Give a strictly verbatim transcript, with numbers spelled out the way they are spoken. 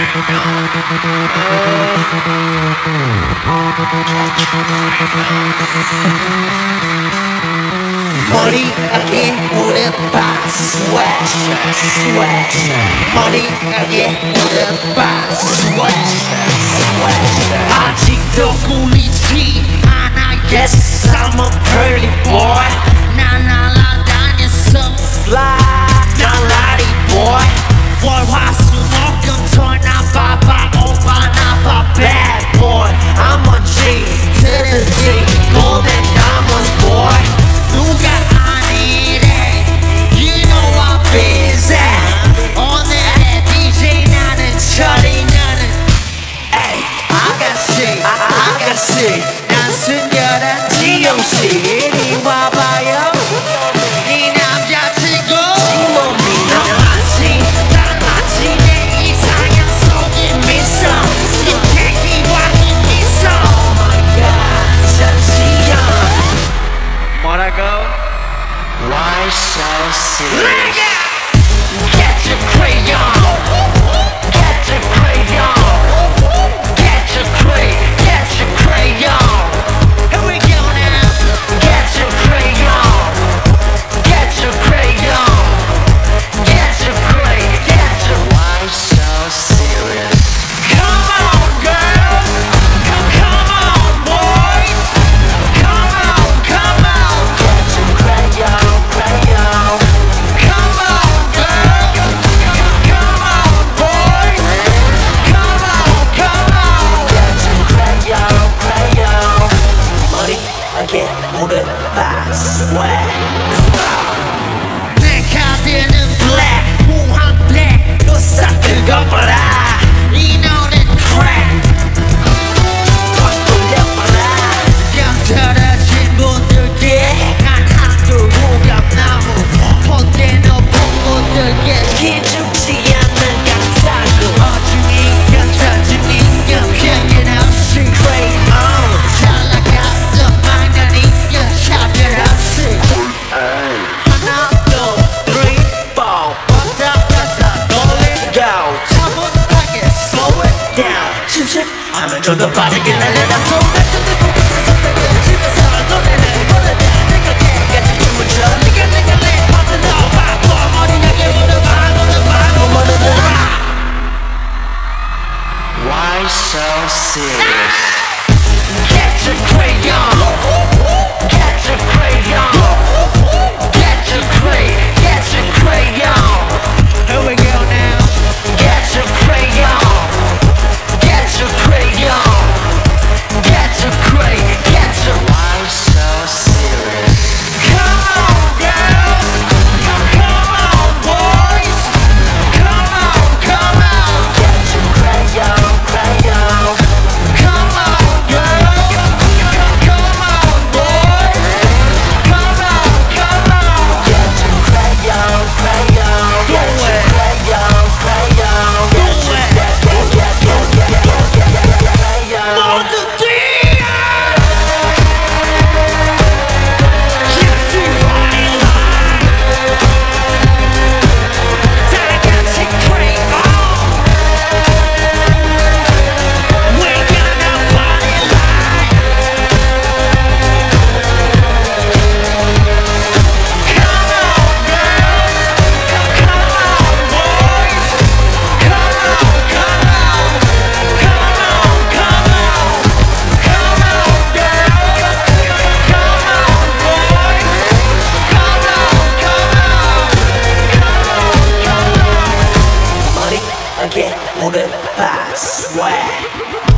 Money again, hold it by sweat, sweat. Money again, hold it by sweat, sweat. 아직도 꿀리지 않아. Yes, I'm a pretty boy. 난 날아다녀 so fly. 난 라리 boy. 월화수목금토 나 바빠 오빠 나 바 bad boy. I'm a G to the D, golden diamonds boy. 누가 아니래, you know I'm busy. 오늘의 디제이 나는 철이 나는 에이 아가씨 아가씨 난 순결한 지영씨 이리 와봐요. 네 남자친구 지몸이 너같이 닮았지. 내 이상형 속인 미소 김태희와 김미소. Oh my god 전지현 뭐라고? Why so serious? Get your crayon, get your crayon, get your cray, get your crayon. Here we go now. Get your crayon, get your crayon, get your cray, get your. Why so serious? Come on, girls, come, come on, boys, come on, come on. Get your crayon, crayon. Come on, girl. Come on, boys. Come on, come on. Get your crayon, crayon. Money again, hold it by sweat. 내 카드는 black, 무한 black. 너 싹 긁어버라. 이 노래 crack. 확 돌려버라. 양 떨어진 분들께 난 한두 호감나무. 헛된 너 부모들께 기죽지 않는 같다고. 어중이 겹쳐진 인연 편견 없이 crayon. 잘 나갔어 망나니 차별 없이. 하나 둘 three four 왔다 갔다 놀리고 차분하게 slow it down. 심심하면 좀 더 빠르게 날려라. 손발톱을 집에서 노래를 부르면 내가 깨끗이 춤을 춰. 네가 내가 내 파트너 바꿔 머리하게 물어봐 물어봐 물어봐. Why so serious? Get your crayon, get your crayon, get your cray, get your crayon. Here we go now. Get your crayon, get your crayon, get your cray, get your. Why so serious? Come on, girls, come, come on, boys, come on, come on. Get your crayon, crayon. Come on, girl. Come, come on, boy. Come on, come on. Get your crayon, crayon. Get your crayon, crayon. Get your get get get get get get get get crayon. 모두 뛰어! Yes, you right. 다 같이 crayon. We're gonna party like. Come on, girls. Come on, boys. Come on, come on. Come on, come on. Come on, girls. Come on, boys. Come on, come on. Come on, come on. Money again, hold it by sweat.